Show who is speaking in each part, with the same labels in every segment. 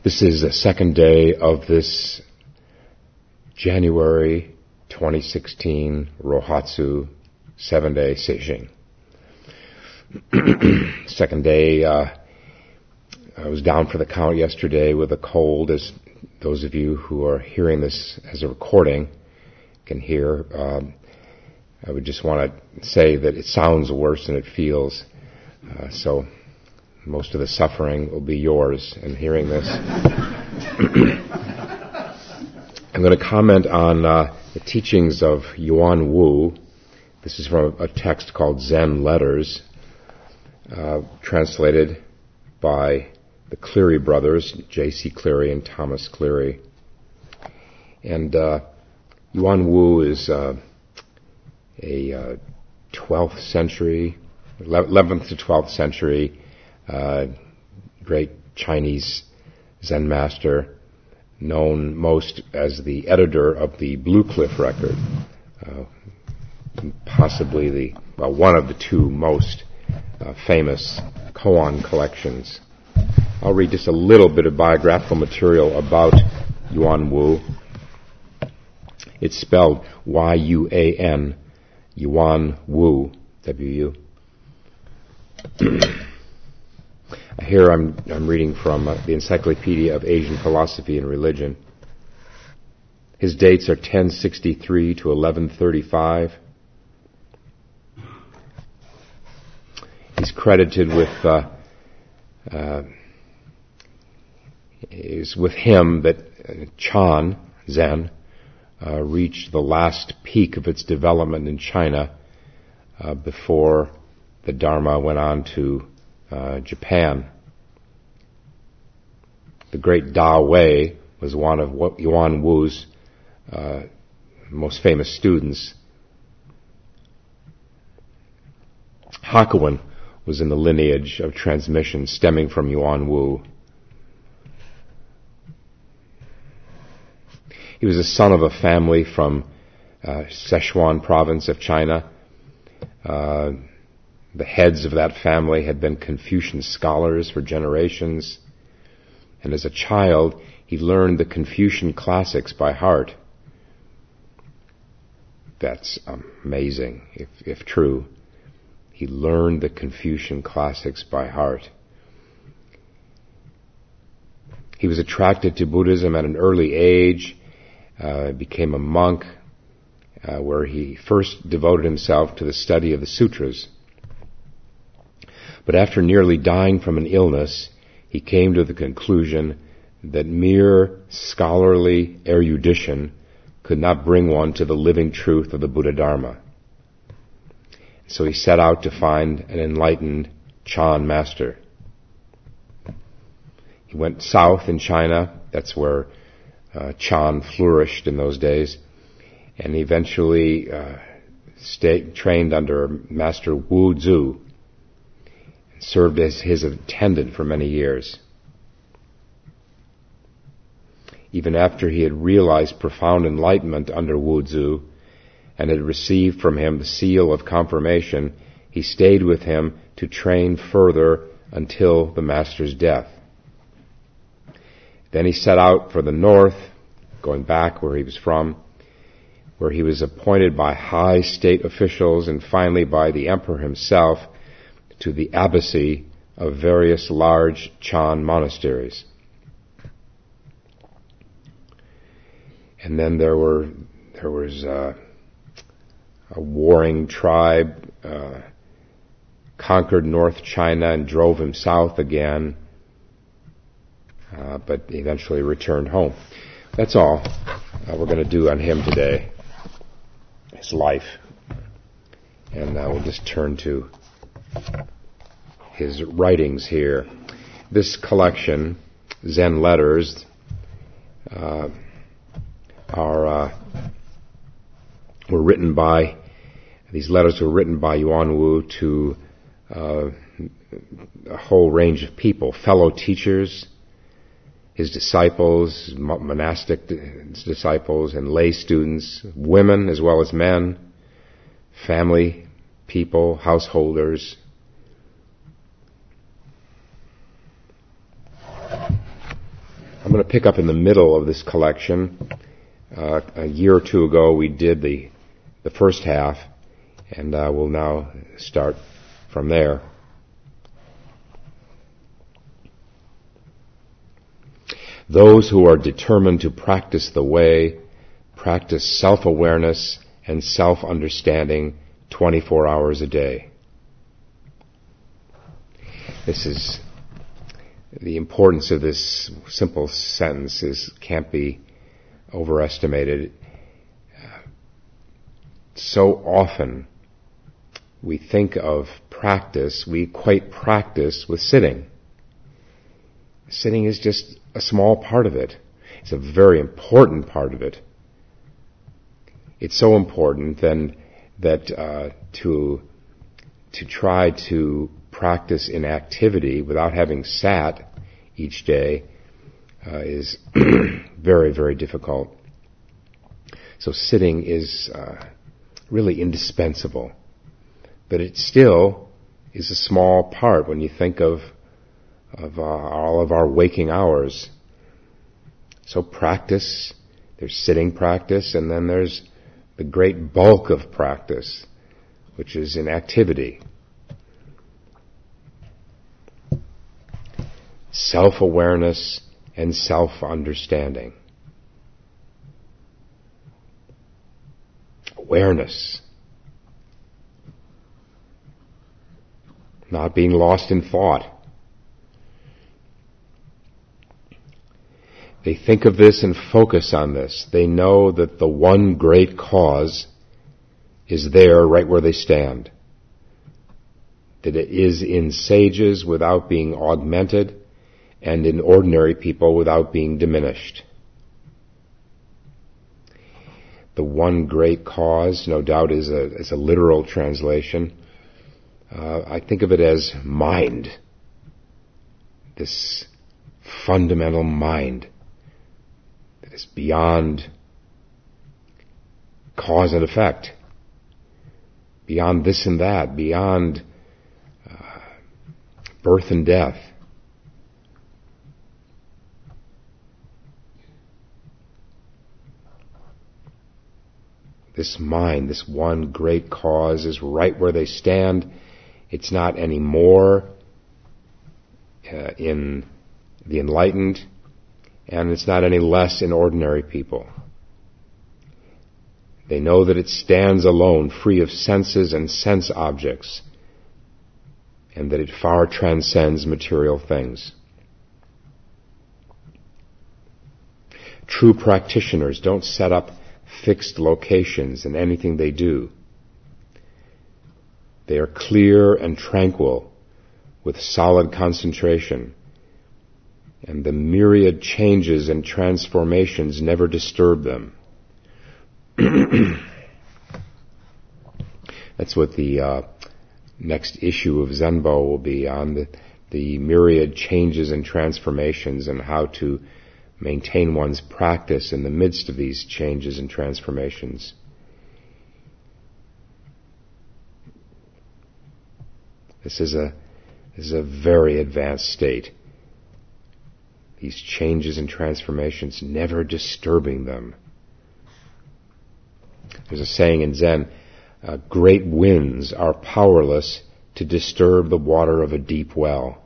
Speaker 1: This is the second day of this January 2016 Rohatsu 7-day Seijing. Second day, I was down for the count yesterday with a cold, as those of you who are hearing this as a recording can hear. I would just want to say that it sounds worse than it feels, so most of the suffering will be yours in hearing this. I'm going to comment on the teachings of Yuan Wu. This is from a text called Zen Letters, translated by the Cleary brothers, J.C. Cleary and Thomas Cleary. And Yuan Wu is a 12th century, 11th to 12th century great Chinese Zen master, known most as the editor of the Blue Cliff record, possibly one of the two most famous koan collections. I'll read just a little bit of biographical material about Yuan Wu. It's spelled Y-U-A-N, Yuan Wu, W-U. Here I'm reading from the Encyclopedia of Asian Philosophy and Religion. His dates are 1063 to 1135. He's credited with is with him that Chan, Zen, reached the last peak of its development in China before the Dharma went on to Japan. The great Da Wei was one of Yuan Wu's most famous students. Hakuin was in the lineage of transmission stemming from Yuan Wu. He was the son of a family from Sichuan province of China. The heads of that family had been Confucian scholars for generations, and as a child, he learned the Confucian classics by heart. That's amazing, if true. He learned the Confucian classics by heart. He was attracted to Buddhism at an early age, became a monk, where he first devoted himself to the study of the sutras. But after nearly dying from an illness, he came to the conclusion that mere scholarly erudition could not bring one to the living truth of the Buddha Dharma. So he set out to find an enlightened Chan master. He went south in China. That's where Chan flourished in those days, and eventually trained under Master Wu Zu, and served as his attendant for many years. Even after he had realized profound enlightenment under Wu Zu and had received from him the seal of confirmation, he stayed with him to train further until the master's death. Then he set out for the north, going back where he was from, where he was appointed by high state officials and finally by the emperor himself to the abbacy of various large Chan monasteries. And then there was a warring tribe conquered North China and drove him south again, but eventually returned home. That's all we're going to do on him today, his life. And we'll just turn to his writings here. This collection, Zen Letters, these letters were written by Yuan Wu to a whole range of people, fellow teachers, his disciples, monastic disciples, and lay students, women as well as men, family, people, householders. I'm going to pick up in the middle of this collection. A year or two ago we did the first half, and we'll now start from there. Those who are determined to practice the way practice self-awareness and self-understanding 24 hours a day. This is the importance of this simple sentence can't be overestimated. So often we think of practice, we equate practice with sitting. Sitting is just a small part of it. It's a very important part of it. It's so important then that to try to practice in activity without having sat each day is very, very difficult. So sitting is really indispensable. But it still is a small part when you think of all of our waking hours. So practice, there's sitting practice, and then there's the great bulk of practice, which is in activity. Self-awareness and self-understanding. Awareness. Not being lost in thought. They think of this and focus on this. They know that the one great cause is there right where they stand. That it is in sages without being augmented, and in ordinary people without being diminished. The one great cause, no doubt, is a literal translation. I think of it as mind. This fundamental mind that is beyond cause and effect, beyond this and that, beyond birth and death. This mind, this one great cause, is right where they stand. It's not any more in the enlightened, and it's not any less in ordinary people. They know that it stands alone, free of senses and sense objects, and that it far transcends material things. True practitioners don't set up fixed locations in anything they do. They are clear and tranquil with solid concentration, and the myriad changes and transformations never disturb them. That's what the next issue of Zenbo will be on, the myriad changes and transformations, and how to maintain one's practice in the midst of these changes and transformations. This is a very advanced state. These changes and transformations never disturbing them. There's a saying in Zen, great winds are powerless to disturb the water of a deep well.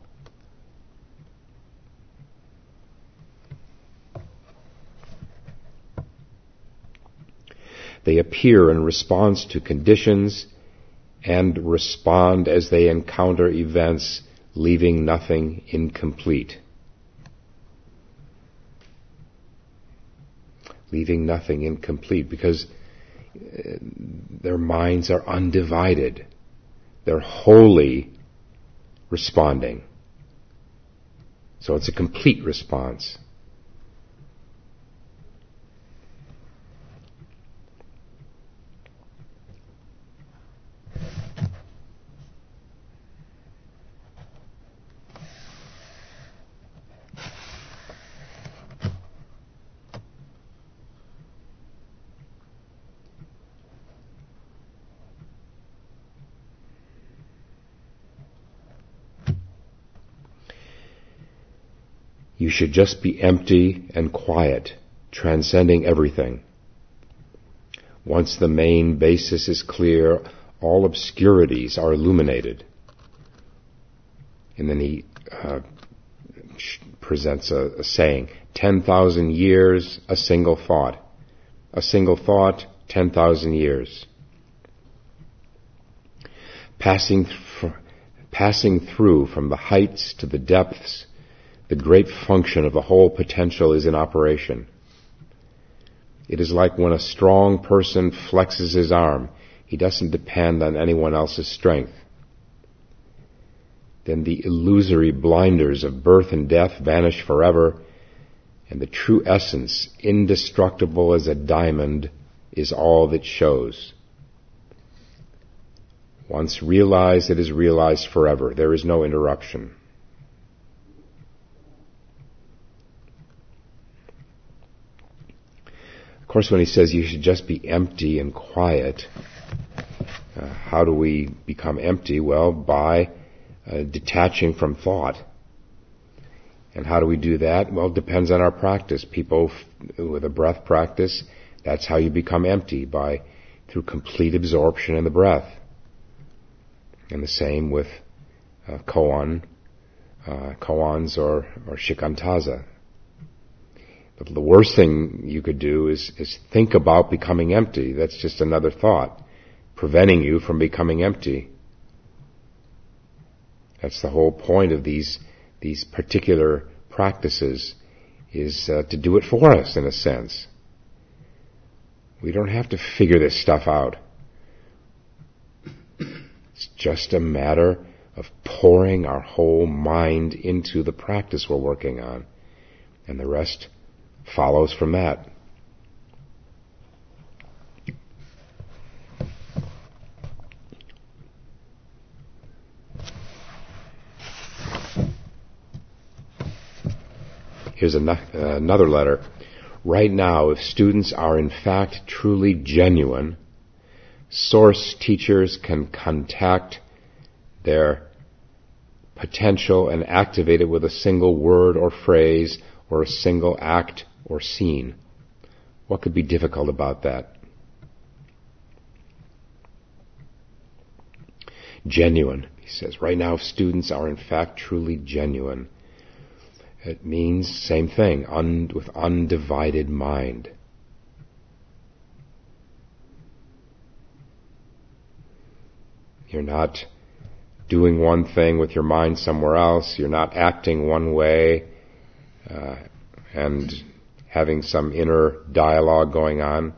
Speaker 1: They appear in response to conditions and respond as they encounter events, leaving nothing incomplete. Leaving nothing incomplete because their minds are undivided. They're wholly responding. So it's a complete response. You should just be empty and quiet, transcending everything. Once the main basis is clear, all obscurities are illuminated. And then he presents a saying, 10,000 years, a single thought. A single thought, 10,000 years. Passing through from the heights to the depths, the great function of the whole potential is in operation. It is like when a strong person flexes his arm. He doesn't depend on anyone else's strength. Then the illusory blinders of birth and death vanish forever, and the true essence, indestructible as a diamond, is all that shows. Once realized, it is realized forever. There is no interruption. Of course, when he says you should just be empty and quiet, how do we become empty? Well, by detaching from thought. And how do we do that? Well, it depends on our practice. People with a breath practice, that's how you become empty, through complete absorption in the breath. And the same with koans or shikantaza. But the worst thing you could do is think about becoming empty. That's just another thought, preventing you from becoming empty. That's the whole point of these particular practices, is to do it for us, in a sense. We don't have to figure this stuff out. It's just a matter of pouring our whole mind into the practice we're working on, and the rest follows from that. Here's another letter. Right now, if students are in fact truly genuine, source teachers can contact their potential and activate it with a single word or phrase or a single act or scene. What could be difficult about that? Genuine, he says. Right now, if students are in fact truly genuine, it means same thing, with undivided mind. You're not doing one thing with your mind somewhere else. You're not acting one way and having some inner dialogue going on.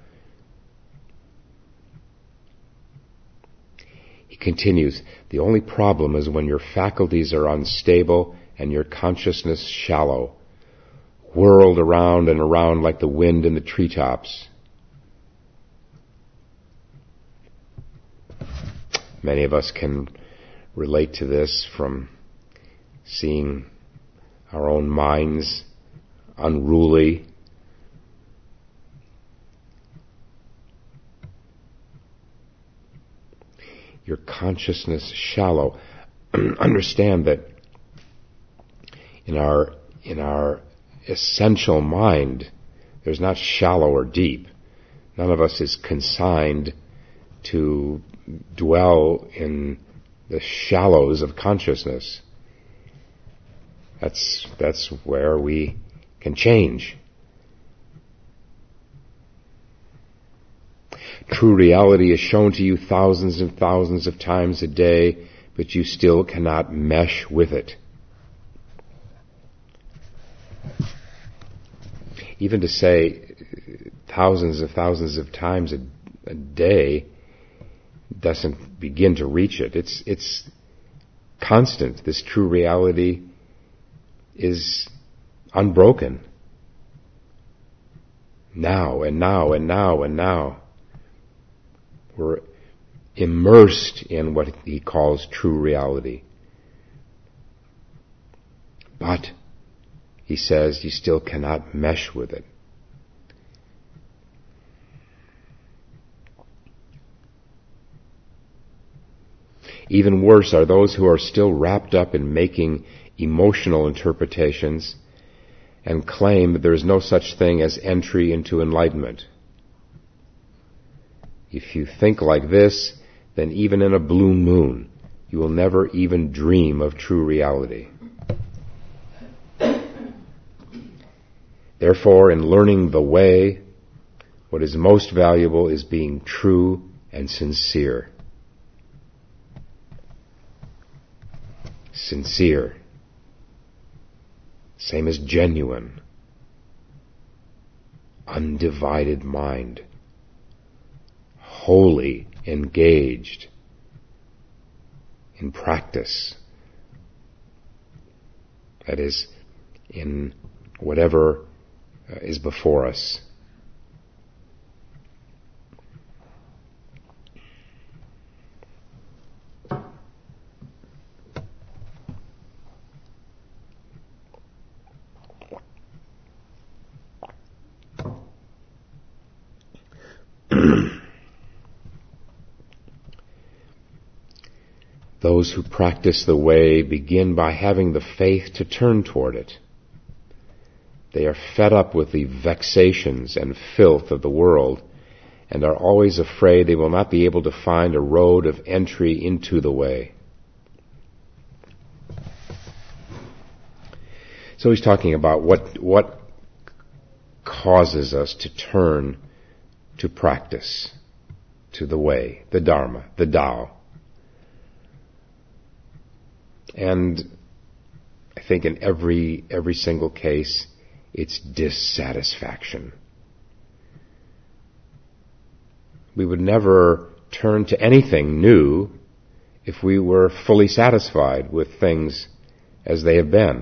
Speaker 1: He continues, the only problem is when your faculties are unstable and your consciousness shallow, whirled around and around like the wind in the treetops. Many of us can relate to this from seeing our own minds unruly. Your consciousness shallow. Understand that in our essential mind, there's not shallow or deep. None of us is consigned to dwell in the shallows of consciousness. That's where we can change. True reality is shown to you thousands and thousands of times a day, but you still cannot mesh with it. Even to say thousands of times a day doesn't begin to reach it. It's constant. This true reality is unbroken. Now and now and now and now. We're immersed in what he calls true reality. But, he says, you still cannot mesh with it. Even worse are those who are still wrapped up in making emotional interpretations and claim that there is no such thing as entry into enlightenment. If you think like this, then even in a blue moon, you will never even dream of true reality. Therefore, in learning the way, what is most valuable is being true and sincere. Sincere. Same as genuine. Undivided mind. Wholly engaged in practice. That is, in whatever is before us. Those who practice the way begin by having the faith to turn toward it. They are fed up with the vexations and filth of the world and are always afraid they will not be able to find a road of entry into the way. So he's talking about what causes us to turn to practice, to the way, the Dharma, the Tao. And I think in every single case, it's dissatisfaction. We would never turn to anything new if we were fully satisfied with things as they have been.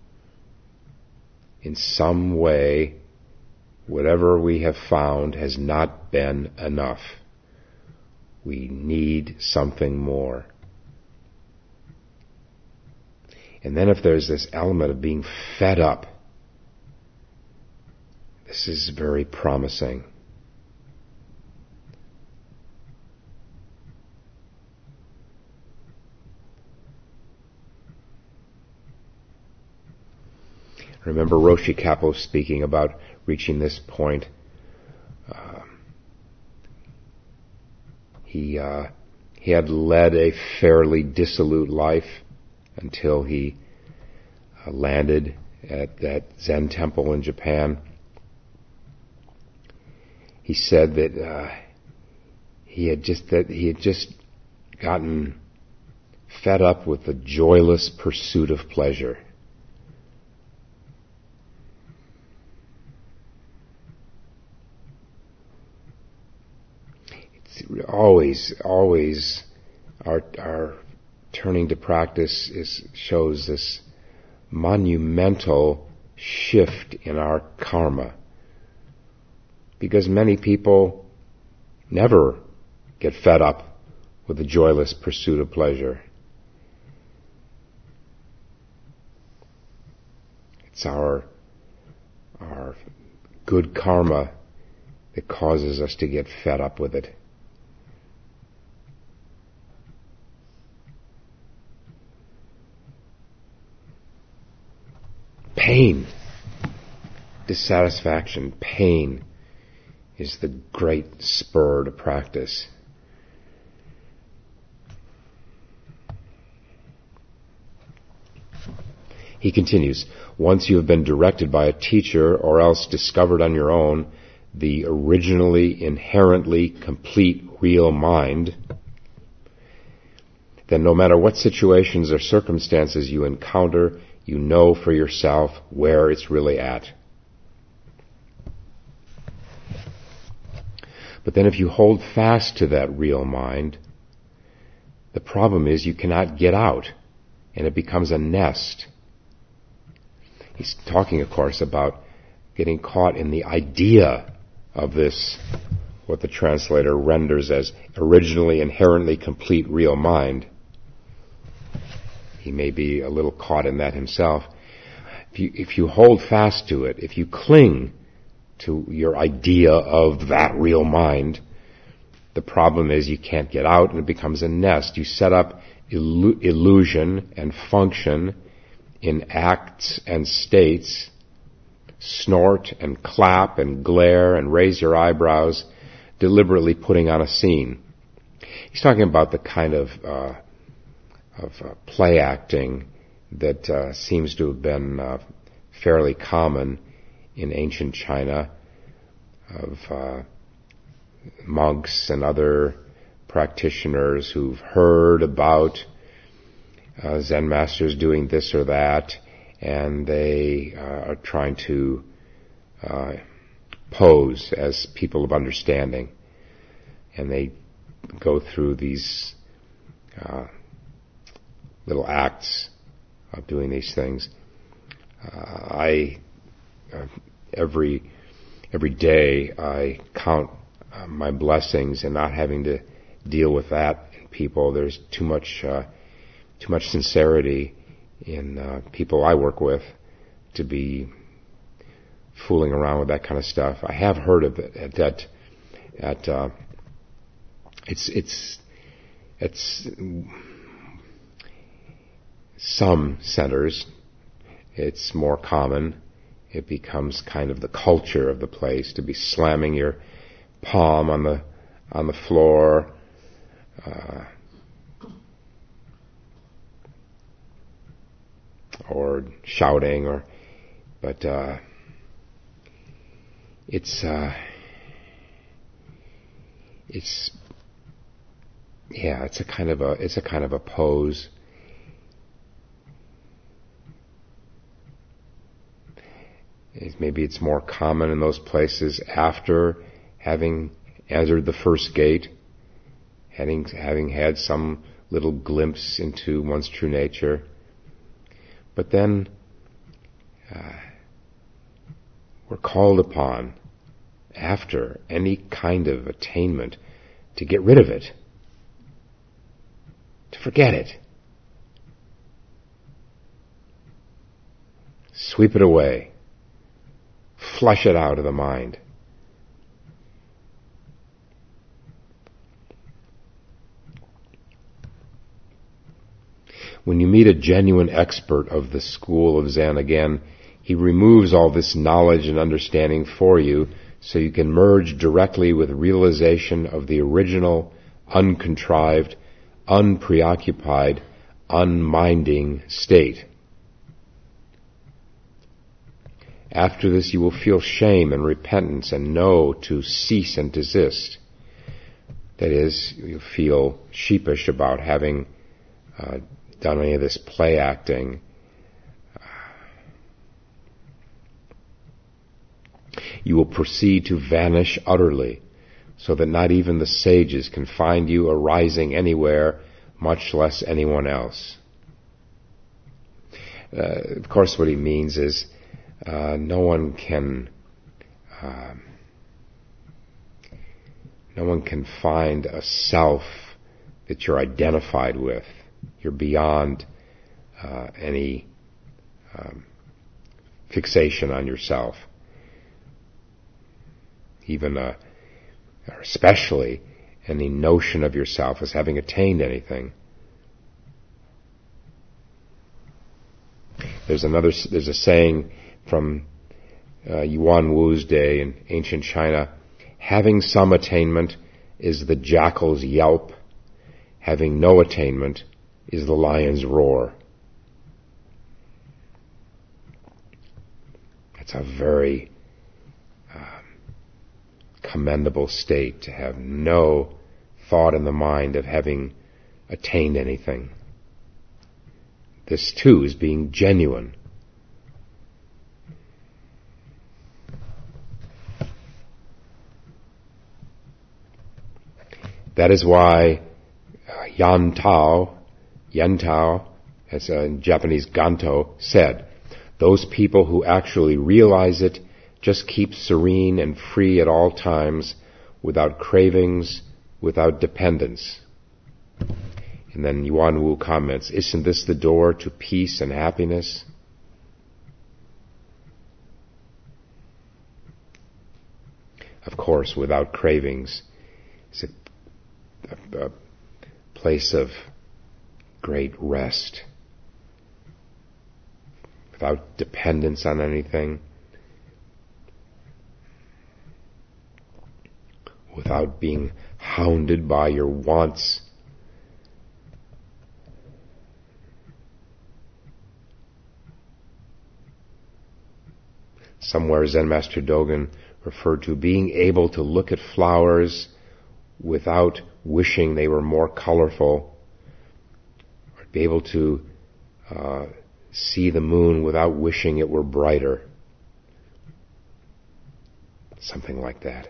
Speaker 1: In some way, whatever we have found has not been enough. We need something more. And then if there's this element of being fed up, this is very promising. I remember Roshi Kapleau speaking about reaching this point. He had led a fairly dissolute life until he landed at that Zen temple in Japan. He said that he had just gotten fed up with the joyless pursuit of pleasure. It's always our turning to practice shows this monumental shift in our karma. Because many people never get fed up with the joyless pursuit of pleasure. It's our good karma that causes us to get fed up with it. Pain, dissatisfaction, pain is the great spur to practice. He continues, once you have been directed by a teacher or else discovered on your own the originally, inherently complete real mind, then no matter what situations or circumstances you encounter, you know for yourself where it's really at. But then if you hold fast to that real mind, the problem is you cannot get out, and it becomes a nest. He's talking, of course, about getting caught in the idea of this, what the translator renders as originally inherently complete real mind. He may be a little caught in that himself. If you hold fast to it, if you cling to your idea of that real mind, the problem is you can't get out and it becomes a nest. You set up illusion and function in acts and states snort and clap and glare and raise your eyebrows, deliberately putting on a scene. He's talking about the kind of play acting that seems to have been fairly common in ancient China, of monks and other practitioners who've heard about Zen masters doing this or that, and they are trying to pose as people of understanding. And they go through these little acts of doing these things. Every day I count my blessings in not having to deal with that in people. There's too much sincerity in people I work with to be fooling around with that kind of stuff. I have heard of it at it's some centers. It's more common. It becomes kind of the culture of the place to be slamming your palm on the floor, or shouting, but it's a kind of a pose. Maybe it's more common in those places after having entered the first gate, having had some little glimpse into one's true nature. But then we're called upon, after any kind of attainment, to get rid of it, to forget it, sweep it away, flush it out of the mind. When you meet a genuine expert of the school of Zen, again, he removes all this knowledge and understanding for you so you can merge directly with realization of the original, uncontrived, unpreoccupied, unminding state. After this, you will feel shame and repentance and know to cease and desist. That is, you feel sheepish about having done any of this play acting. You will proceed to vanish utterly, so that not even the sages can find you arising anywhere, much less anyone else. Of course, what he means is no one can find a self that you're identified with. You're beyond any fixation on yourself, even or especially any notion of yourself as having attained anything. There's a saying from Yuan Wu's day in ancient China: having some attainment is the jackal's yelp, having no attainment is the lion's roar. That's a very commendable state, to have no thought in the mind of having attained anything. This too is being genuine. That is why Yan Tao, as in Japanese Ganto, said, those people who actually realize it just keep serene and free at all times, without cravings, without dependence. And then Yuan Wu comments, isn't this the door to peace and happiness? Of course, without cravings is a place of great rest. Without dependence on anything, without being hounded by your wants. Somewhere Zen Master Dogen referred to being able to look at flowers without wishing they were more colorful, or be able to see the moon without wishing it were brighter. Something like that.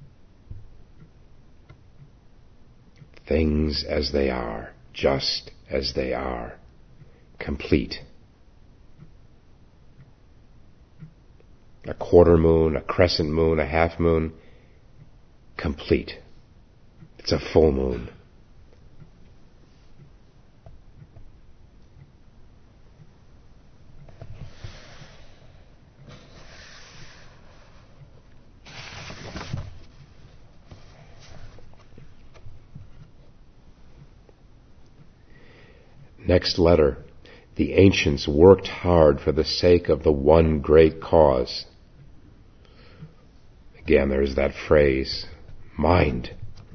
Speaker 1: Things as they are, just as they are, complete. A quarter moon, a crescent moon, a half moon, complete. It's a full moon. Next letter. The ancients worked hard for the sake of the one great cause. Again, there's that phrase, mind.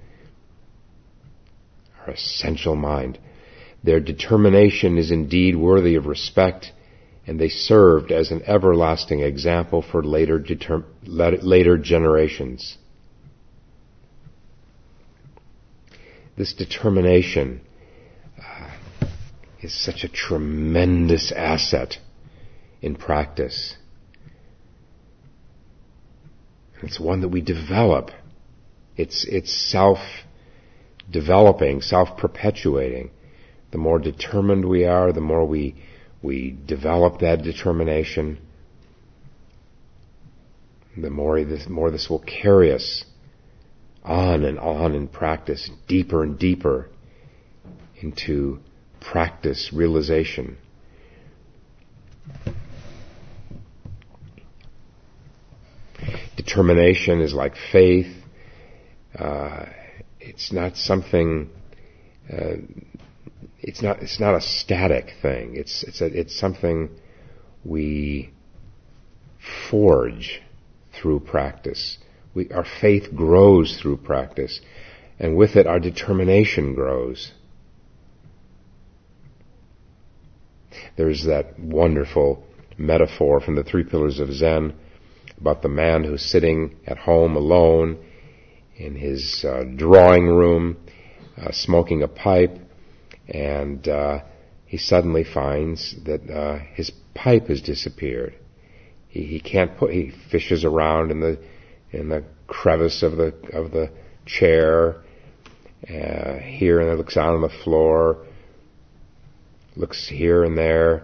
Speaker 1: Our essential mind. Their determination is indeed worthy of respect, and they served as an everlasting example for later generations. This determination is such a tremendous asset in practice. It's one that we develop. It's self-developing, self-perpetuating. The more determined we are, the more we develop that determination, the more this will carry us on and on in practice, deeper and deeper into practice realization. Determination is like faith. It's not something. It's not a static thing. It's something we forge through practice. Our faith grows through practice, and with it, our determination grows. There's that wonderful metaphor from the Three Pillars of Zen about the man who's sitting at home alone in his drawing room, smoking a pipe, and he suddenly finds that his pipe has disappeared. He fishes around in the crevice of the chair, here and there, looks out on the floor, looks here and there.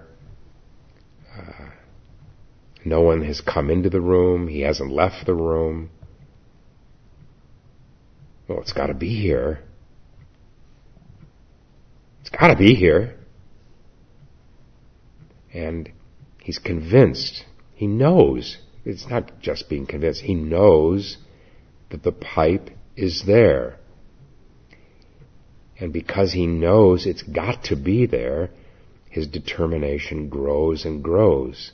Speaker 1: No one has come into the room. He hasn't left the room. Well, it's got to be here. It's got to be here. And he's convinced. He knows. It's not just being convinced. He knows that the pipe is there. And because he knows it's got to be there, his determination grows and grows.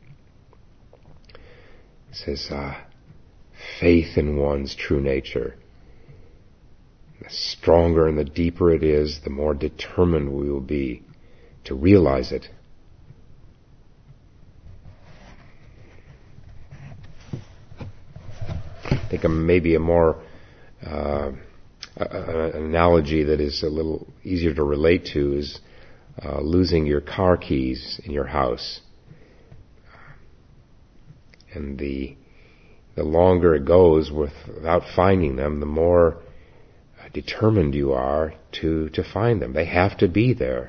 Speaker 1: It says, faith in one's true nature. The stronger and the deeper it is, the more determined we will be to realize it. I think maybe a more an analogy that is a little easier to relate to is losing your car keys in your house. And the longer it goes without finding them, the more determined you are to find them. They have to be there.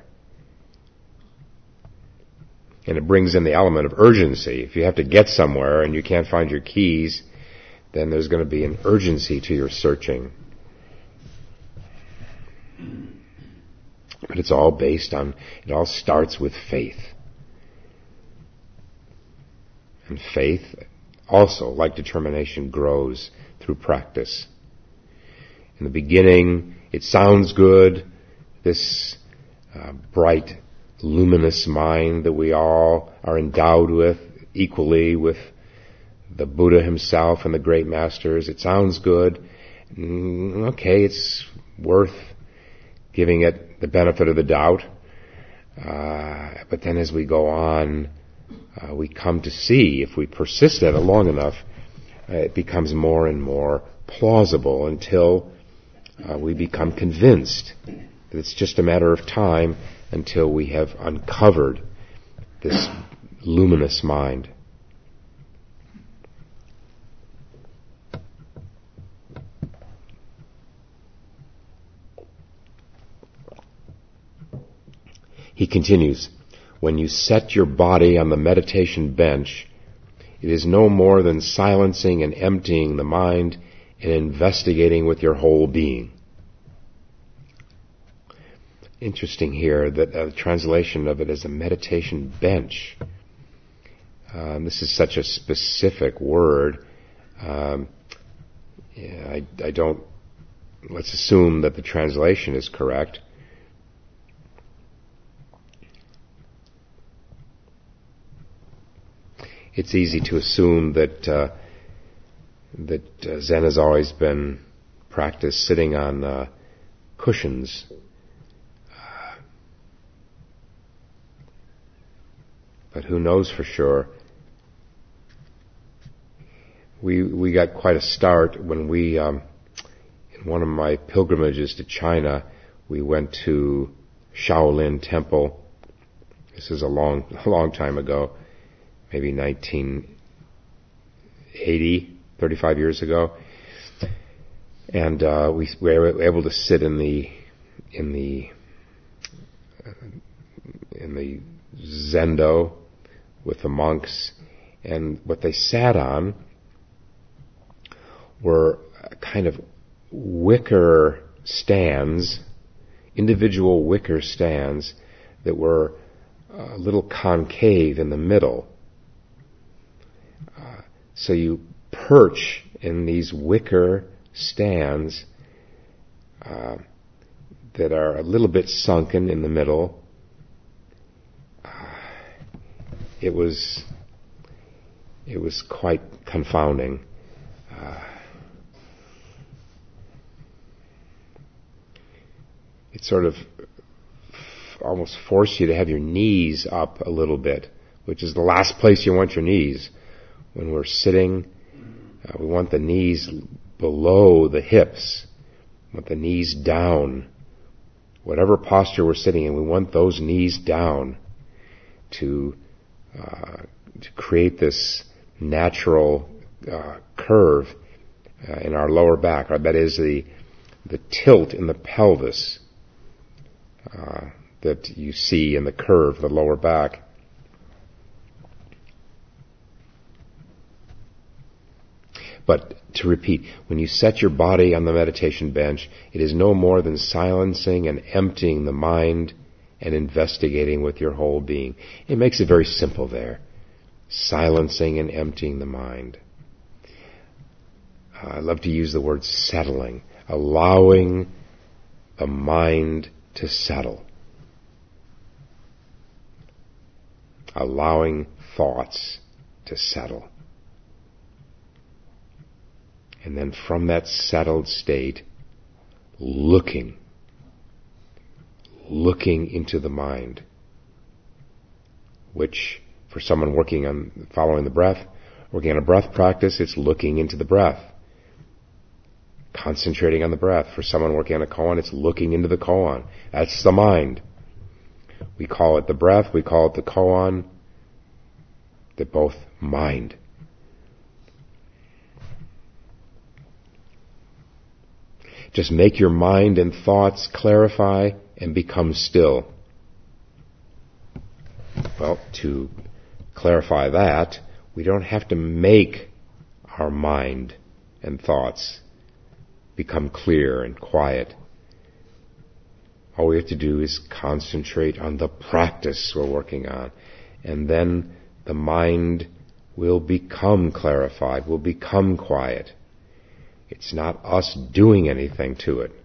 Speaker 1: And it brings in the element of urgency. If you have to get somewhere and you can't find your keys, then there's going to be an urgency to your searching. But it's all based on, it all starts with faith. And faith also, like determination, grows through practice. In the beginning, it sounds good, this bright, luminous mind that we all are endowed with, equally with the Buddha himself and the great masters. It sounds good, okay, it's worth giving it the benefit of the doubt. But then as we go on, we come to see, if we persist at it long enough, it becomes more and more plausible until we become convinced that it's just a matter of time until we have uncovered this luminous mind. He continues, when you set your body on the meditation bench, it is no more than silencing and emptying the mind and investigating with your whole being. Interesting here that the translation of it is a meditation bench. This is such a specific word. Let's assume that the translation is correct. It's easy to assume that Zen has always been practiced sitting on cushions. But who knows for sure? We got quite a start when we, in one of my pilgrimages to China, we went to Shaolin Temple. This is a long time ago. Maybe 1980, 35 years ago, and we were able to sit in the zendo with the monks, and what they sat on were kind of wicker stands, individual wicker stands that were a little concave in the middle. So you perch in these wicker stands that are a little bit sunken in the middle. It was quite confounding. It sort of almost forced you to have your knees up a little bit, which is the last place you want your knees. When we're sitting, we want the knees below the hips. We want the knees down. Whatever posture we're sitting in, we want those knees down to create this natural curve in our lower back. That is the tilt in the pelvis that you see in the curve, the lower back. But to repeat, when you set your body on the meditation bench, it is no more than silencing and emptying the mind and investigating with your whole being. It makes it very simple there. Silencing and emptying the mind. I love to use the word settling. Allowing the mind to settle. Allowing thoughts to settle. And then from that settled state, looking into the mind, which for someone working on following the breath, working on a breath practice, it's looking into the breath, concentrating on the breath. For someone working on a koan, it's looking into the koan. That's the mind. We call it the breath, we call it the koan. They're both mind. Just make your mind and thoughts clarify and become still. Well, to clarify that, we don't have to make our mind and thoughts become clear and quiet. All we have to do is concentrate on the practice we're working on, and then the mind will become clarified, will become quiet. It's not us doing anything to it.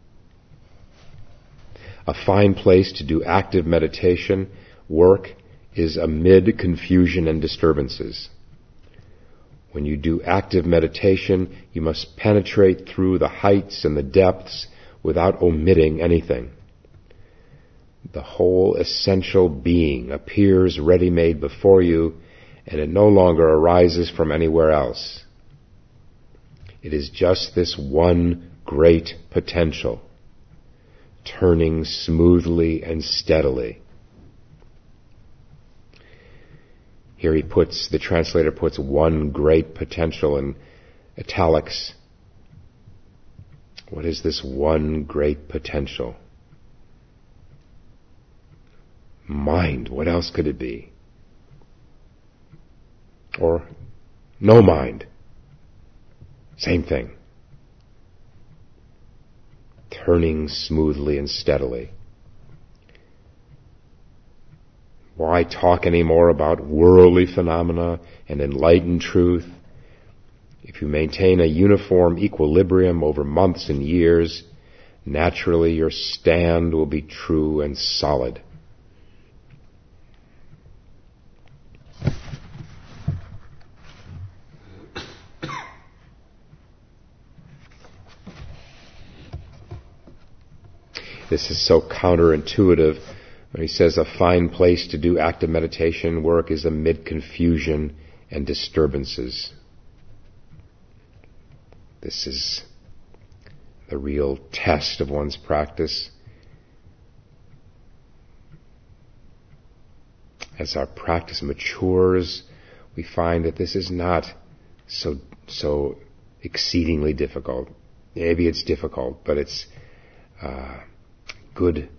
Speaker 1: A fine place to do active meditation work is amid confusion and disturbances. When you do active meditation, you must penetrate through the heights and the depths without omitting anything. The whole essential being appears ready-made before you, and it no longer arises from anywhere else. It is just this one great potential, turning smoothly and steadily. Here the translator puts one great potential in italics. What is this one great potential? Mind. What else could it be? Or no mind. Same thing. Turning smoothly and steadily. Why talk anymore about worldly phenomena and enlightened truth? If you maintain a uniform equilibrium over months and years, naturally your stand will be true and solid. This is so counterintuitive. When he says a fine place to do active meditation work is amid confusion and disturbances. This is the real test of one's practice. As our practice matures, we find that this is not so exceedingly difficult. Maybe it's difficult, but it's good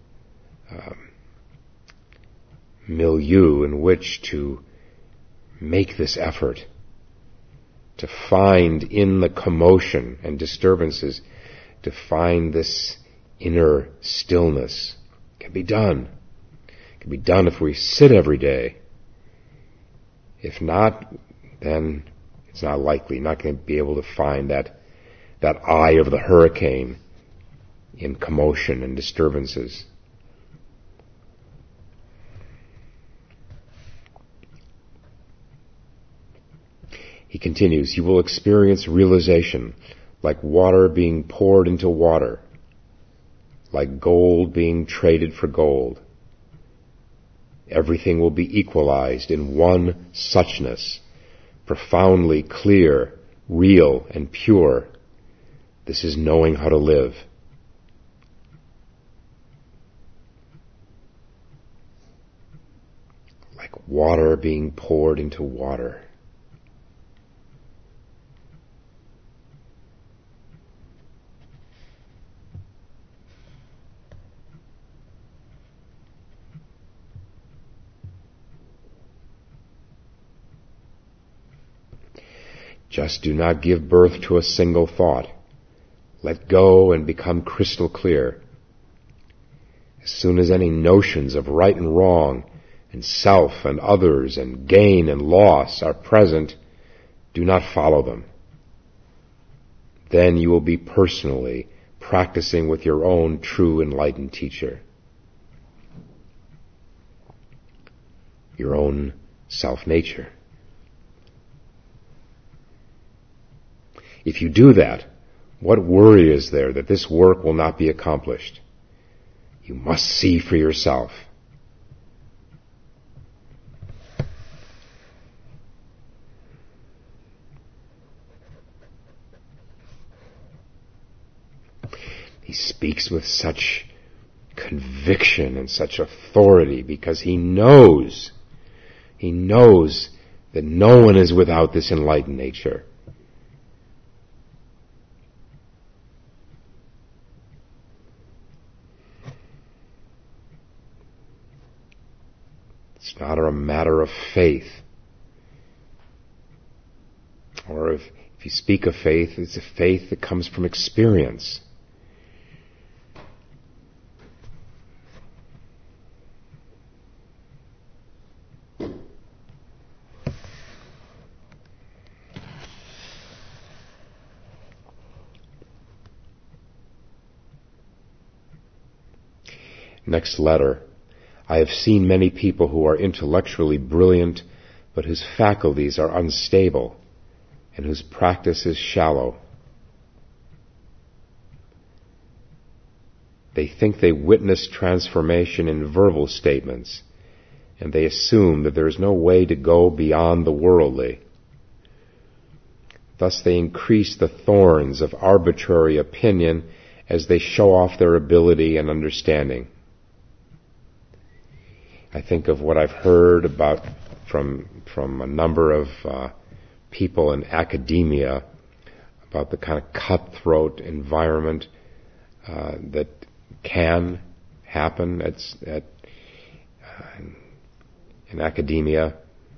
Speaker 1: milieu in which to make this effort, to find in the commotion and disturbances, to find this inner stillness. It can be done. It can be done if we sit every day. If not, then it's not likely. Not going to be able to find that eye of the hurricane in commotion and disturbances. He continues, you will experience realization like water being poured into water, like gold being traded for gold. Everything will be equalized in one suchness, profoundly clear, real, and pure. This is knowing how to live. Like water being poured into water. Just do not give birth to a single thought. Let go and become crystal clear. As soon as any notions of right and wrong, and self and others, and gain and loss are present, do not follow them. Then you will be personally practicing with your own true enlightened teacher. Your own self-nature. If you do that, what worry is there that this work will not be accomplished? You must see for yourself. He speaks with such conviction and such authority because he knows that no one is without this enlightened nature. It's not a matter of faith. Or if you speak of faith, it's a faith that comes from experience. Next letter. I have seen many people who are intellectually brilliant, but whose faculties are unstable and whose practice is shallow. They think they witness transformation in verbal statements, and they assume that there is no way to go beyond the worldly. Thus they increase the thorns of arbitrary opinion as they show off their ability and understanding. I think of what I've heard about from a number of people in academia about the kind of cutthroat environment that can happen in academia,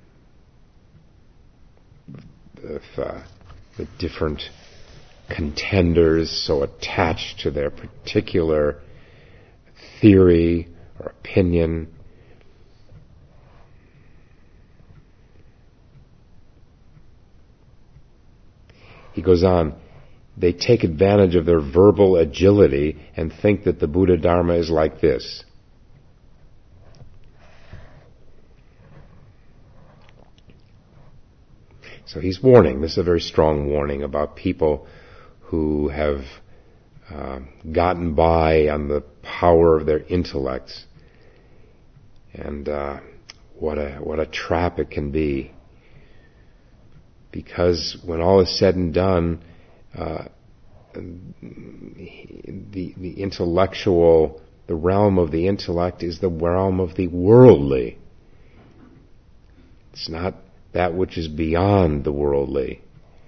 Speaker 1: with the different contenders so attached to their particular theory or opinion. He goes on, they take advantage of their verbal agility and think that the Buddha Dharma is like this. So he's warning, this is a very strong warning about people who have gotten by on the power of their intellects, and what a trap it can be. Because when all is said and done, the intellectual, the realm of the intellect is the realm of the worldly. It's not that which is beyond the worldly.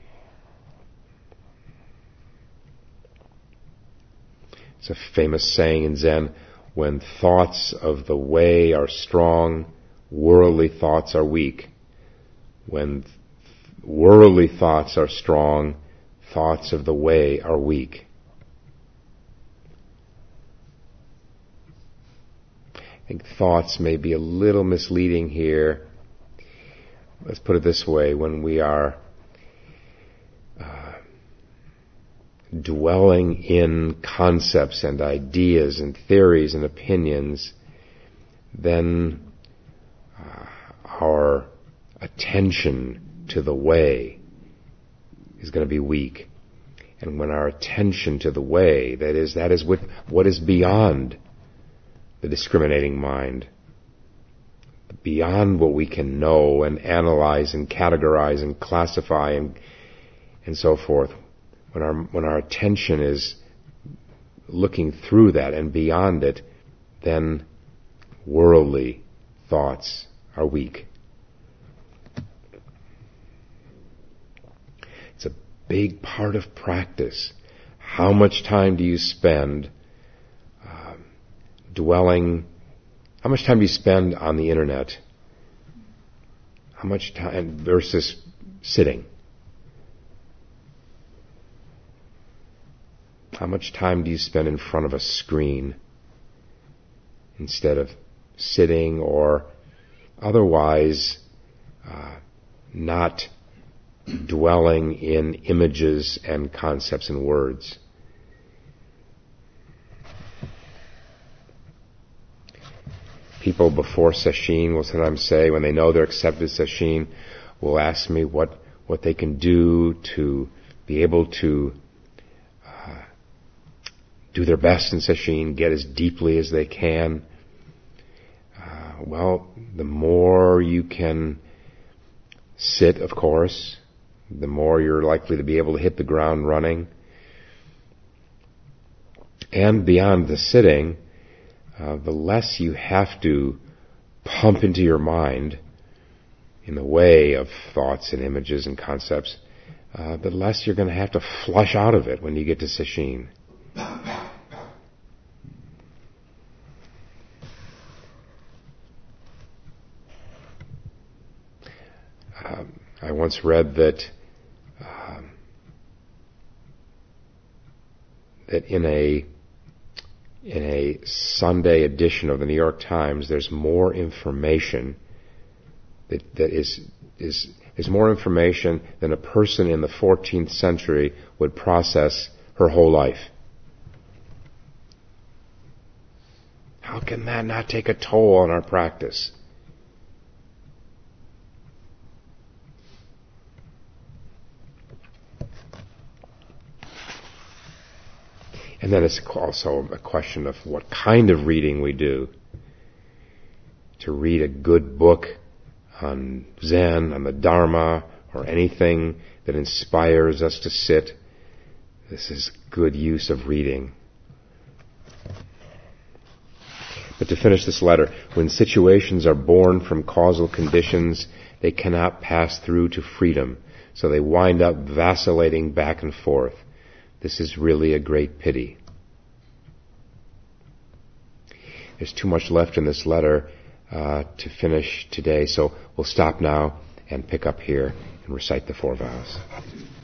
Speaker 1: It's a famous saying in Zen, when thoughts of the way are strong, worldly thoughts are weak. When worldly thoughts are strong, thoughts of the way are weak. I think thoughts may be a little misleading here. Let's put it this way, when we are dwelling in concepts and ideas and theories and opinions, then our attention to the way is going to be weak. And when our attention to the way, that is what is beyond the discriminating mind, beyond what we can know and analyze and categorize and classify and so forth, when our attention is looking through that and beyond it, then worldly thoughts are weak. It's a big part of practice. How much time do you spend how much time do you spend on the internet? How much time versus sitting? How much time do you spend in front of a screen instead of sitting or otherwise not dwelling in images and concepts and words? People before sesshin will sometimes say, when they know they're accepted sesshin, will ask me what they can do to be able to do their best in sesshin, get as deeply as they can. Well, the more you can sit, of course, the more you're likely to be able to hit the ground running. And beyond the sitting, the less you have to pump into your mind in the way of thoughts and images and concepts, the less you're going to have to flush out of it when you get to sesshin. I once read that in a Sunday edition of the New York Times, there's more information that is more information than a person in the 14th century would process her whole life. How can that not take a toll on our practice? And then it's also a question of what kind of reading we do. To read a good book on Zen, on the Dharma, or anything that inspires us to sit, this is good use of reading. But to finish this letter, when situations are born from causal conditions, they cannot pass through to freedom, so they wind up vacillating back and forth. This is really a great pity. There's too much left in this letter to finish today, so we'll stop now and pick up here and recite the 4 vows.